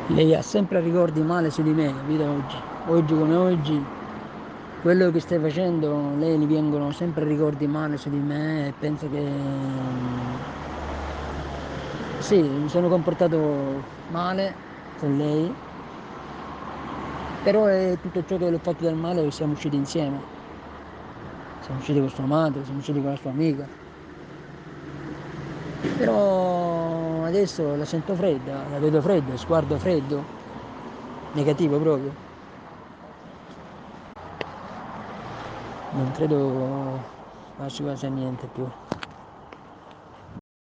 Lei ha sempre ricordi male su di me, capito? Oggi come oggi, quello che stai facendo, lei gli vengono sempre ricordi male su di me e penso che sì, mi sono comportato male con lei, però è tutto ciò che l'ho fatto del male che siamo usciti insieme. Siamo usciti con sua madre, siamo usciti con la sua amica. Però adesso la sento fredda, la vedo fredda, sguardo freddo, negativo proprio. Non credo faccia quasi niente più.